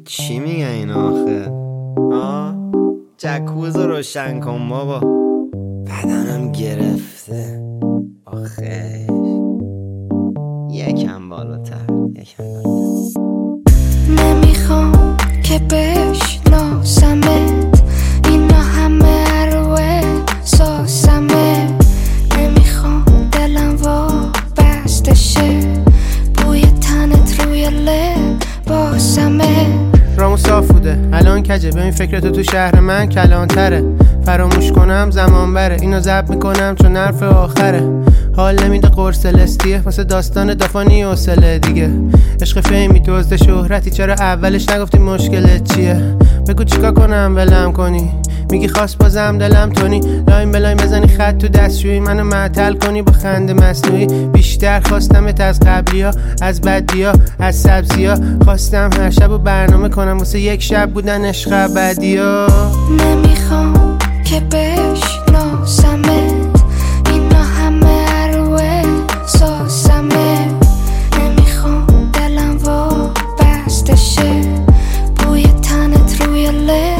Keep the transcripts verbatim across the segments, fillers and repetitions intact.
چی میگه این آخه؟ آه جکوز رو روشن کن بابا، بدنم گرفته آخه. یکم بالاتر یکم بالاتر. نمیخوام که بشناسمت، اینا همه اروه ساسمه. نمیخوام دلم وابسته شه، بوی تنت روی لباسمه. رامو صاف بوده الان کجه، ببین فکرتو تو شهر من کلانتره. فراموش کنم زمان بره، اینو ضبط میکنم چون حرف آخره. حال نمیده قرص لستیه واسه داستان دافانی حوصله دیگه. عشق فیمی دزد شهرتی، چرا اولش نگفتی مشکلت چیه؟ بگو چیکار کنم ولم کنی، میگی خواست بازم دلم تونی. لاین بلاین بزنی خط تو دستشویی، منو معطل کنی با خنده مصنوعی. بیشتر خواستمت از قبلیا، از بدیا، از سبزیا. خواستم هر شب و برنامه کنم واسه یک شب بودن عشق ابدیا. نمیخوام که بشناسمت، اینا همه اروه ساسمه. نمیخوام دلم وابسته شه، بوی تنت روی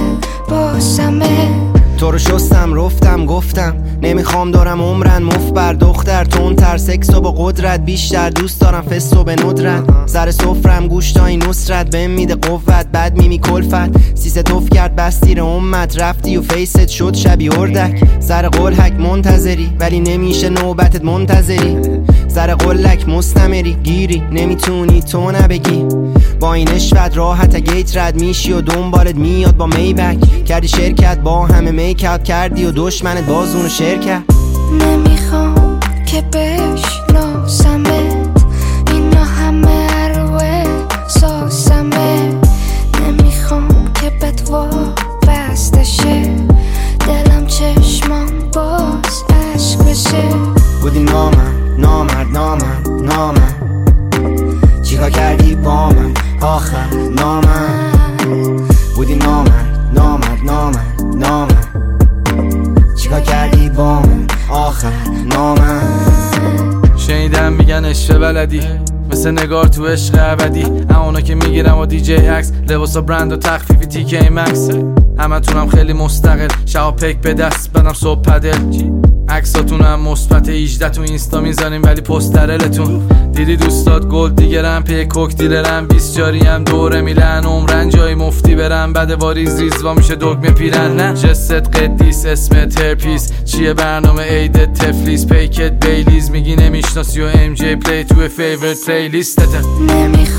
لباسمه. تو رو شستم رفتم گفتم نمیخوام دارم عمرن مفت بر دختر. تندتر سکس و با قدرت بیشتر، دوست دارم فست و به ندرت. سر سفرم گوشتای نصرت بهم میده قوت، بعد میمی کلفت. سیسه توف کرد بستیر امت، رفتی و فیست شد شبی اردک. سر قلحک منتظری ولی نمیشه نوبتت منتظری. سر قلک مستمری گیری نمیتونی تو نبگی. با این اشوت راحت گیت رد میشی و دنبالت میاد با میبک. کردی شرکت با همه میکاپ کردی و دشمنت بازونو شرکت. نمیخوام که بشناسمت، اینا همه اروه ساسمه. نمیخوام که بهت وابسته شه، دلم چشمام باز عشق بشه. بودی نامم نامرد نامم نامم، چیکار کردی با من آخر نامم. بودی نامرد نامرد نامم نامم، چیکار کردی با من آخر نامم. شنیدم میگن عشق بلدی، مثل نگار تو عشق ابدی. همونا که میگیرم و دی جی عکس، لباسا برند و تخفیفی تیکه مکس. همه تونم خیلی مستقل، شبا پیک به دست بدم صبح پدل. عکساتونم مثبت هجده تو اینستا میذاریم ولی پسترلتون. دیدی دوستات گلد دیگرم پی کوک دیلرم، بیست جاریم دوره میلن عمرن جای مفتی برم. بعد واریز ریزوا میشه دگمه پیرن. نه جست قدیس اسمت هرپیس، چیه برنامه عیدت تفلیس. پیکت بیلیز میگی نمیشناسی و ام جی پلی تو فیورت پلی لیستته.